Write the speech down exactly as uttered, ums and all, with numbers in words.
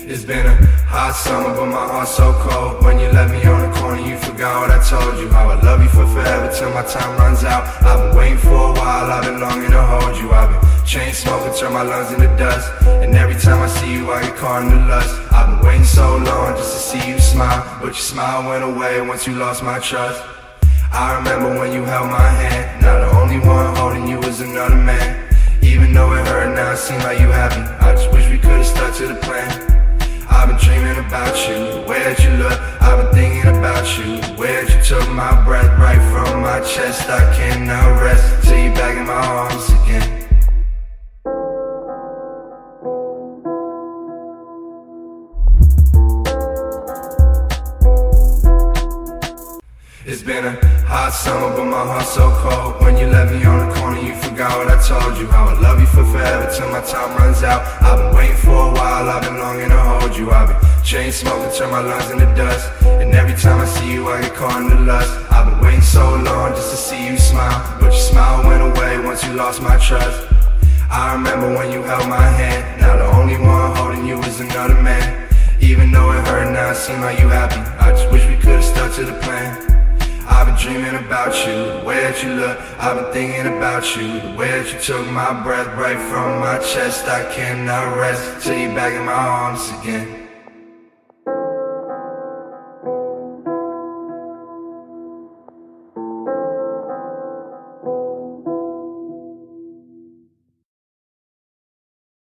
It's been a hot summer, but my heart's so cold. When you left me on the corner, you forgot what I told you. How I love you for forever till my time runs out. I've been waiting for a while, I've been longing to hold you. I've been chain smoking, turn my lungs into dust. And every time I see you, I get caught in the lust. I've been waiting so long just to see you smile, but your smile went away once you lost my trust. I remember when you held my hand. Now the only one holding you is another man. Even though it hurt, now it seems like you happy. I just wish we could've stuck to the plan. I've been dreaming about you, the way that you look. I've been thinking about you, the way that you took my breath right from my chest. I cannot rest till you back in my arms again. It's been a hot summer, but my heart's so cold. When you left me on the corner, you forgot what I told you. How I love you for forever till my time runs out. I've been waiting for a while, I've been longing to hold you. I've been chain smoking, turn my lungs into dust. And every time I see you, I get caught in the lust. I've been waiting so long just to see you smile, but your smile went away once you lost my trust. I remember when you held my hand. Now the only one holding you is another man. Even though it hurt, now it seems like you happy. I just wish we could've stuck to the plan. I've been dreaming about you, the way that you look. I've been thinking about you, the way that you took my breath right from my chest. I cannot rest till you back in my arms again.